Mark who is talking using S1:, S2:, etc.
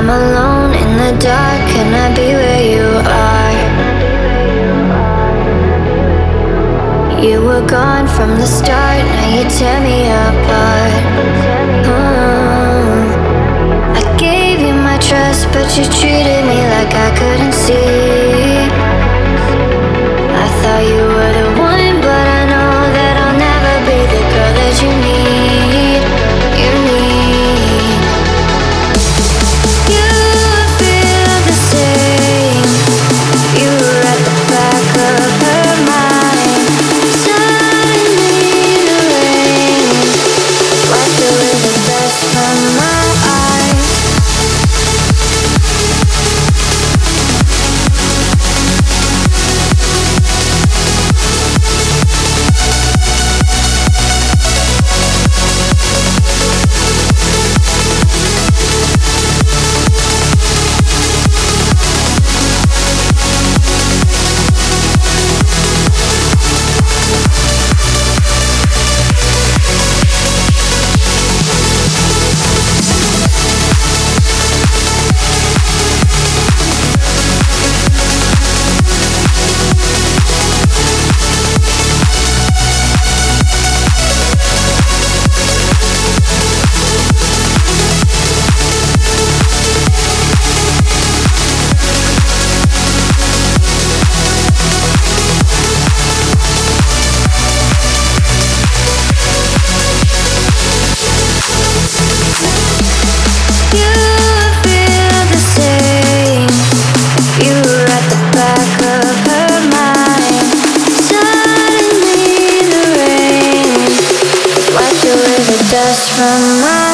S1: I'm alone in the dark, can I be where you are? You were gone from the start, now you tear me apart. I gave you my trust, but you treated me like I couldn't see. I thought you were the one, but I know that I'll never be the girl that you need. You need. You feel the same. You were at the back of her mind. Suddenly the rain wiped away the dust from my eyes. Dust from my